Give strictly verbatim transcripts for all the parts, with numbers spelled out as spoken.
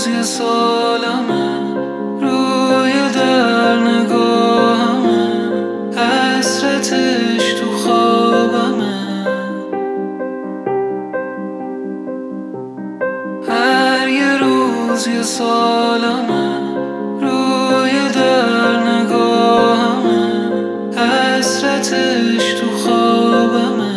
روز یه سالمه، روی در نگاهمه، حسرتش تو خوابمه. هر یه روز یه سالمه، روی در نگاهمه، حسرتش تو خوابمه.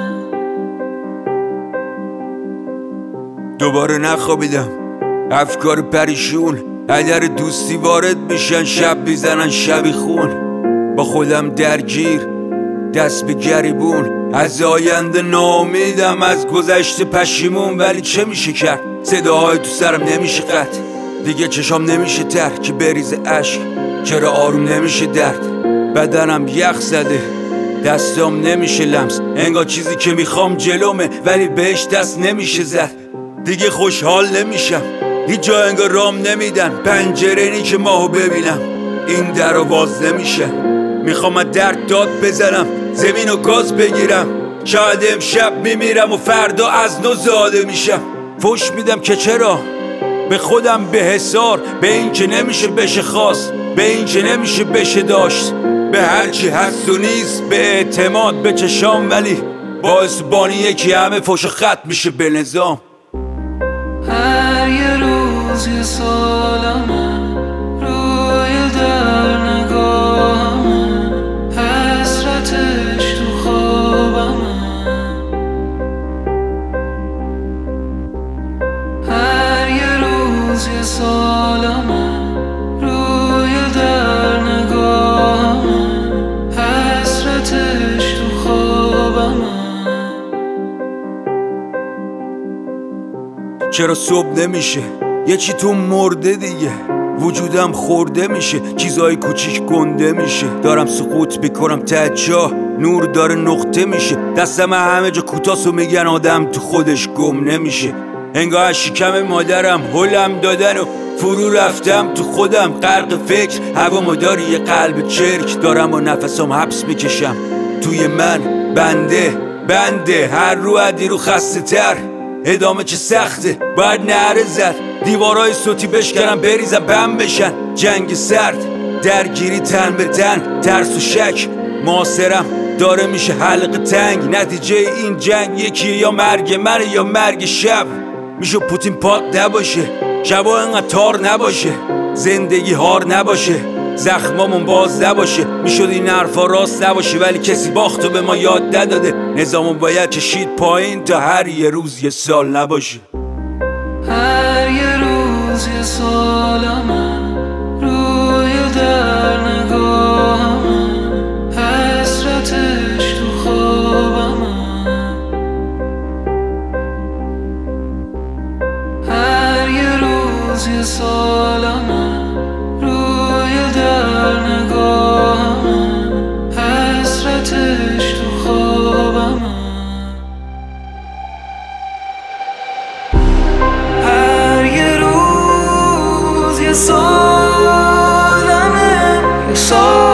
دوباره نخوابیدم، افکار پریشون اگر دوستی وارد میشن، شب میزنن شبی خون. با خودم درگیر، دست به گریبون، از آینده ناامیدم، از گذشته پشیمون. ولی چه میشه کرد؟ صداهای تو سرم نمیشه قطع، دیگه چشام نمیشه تر که بریزه اشک. چرا آروم نمیشه درد؟ بدنم یخ زده، دستام نمیشه لمس، انگار چیزی که میخوام جلومه ولی بهش دست نمیشه زد. دیگه خوشحال نمیشم، هیچ جا انگار رام نمیدن، پنجره نی که ماهو ببینم، این در رو باز نمیشه. میخوام از درد داد بزنم، زمین و گاز بگیرم، شاید امشب میمیرم و فردا از نو زاده میشم. فوش میدم که چرا به خودم به حسار، به این که نمیشه بشه خواست، به این که نمیشه بشه داشت، به هرچی هست و نیست، به اعتماد به چشام. ولی باعث بانی یکی همه فوش و خط میشه به نظام. هر یه روز یه سالمه، روی در نگاهمه، حسرتش تو خوابمه. هر یه روز یه سالمه، روی در نگاهمه، حسرتش تو خوابمه. چرا صبح نمیشه؟ یه چی تو مرده دیگه، وجودم خورده میشه، چیزای کوچیک گنده میشه. دارم سقوط میکنم ته چاه، نور داره نقطه میشه، دستم همه جا کوتاست و میگن آدم تو خودش گم نمیشه. انگار از شکم مادرم هلم دادن و فرو رفتم تو خودم، غرق فکر، هوامو داری یه قلب چرک، دارم و نفسم حبس میکشم توی من. بنده بنده هر رو عدی رو خسته تر، ادامه چه سخته، باید نعره زد، دیوارای صوتی بشکنم بریزم بم بشن. جنگ سرد، درگیری تن به تن، ترس و شک، معاصرم داره میشه حلقه تنگ. نتیجه این جنگ یکیه، یا مرگ منه یا مرگ شب. میشه پوتین پاک نباشه، شبا انقدر تار نباشه، زندگی هار نباشه، زخمامون باز نباشه. میشد این حرفا راست نباشه، ولی کسی باختو به ما یاد نداده. نظامون باید کشید پایین تا هر یه روز یه سال نباشه. هر یه روز یه سالمه، روی در نگاهمه، حسرتش تو خوابمه. هر یه روز یه سالمه، روی در نگاهمه، حسرتش تو خوابمه. هر یه روز یه سالمه، یه سالمه.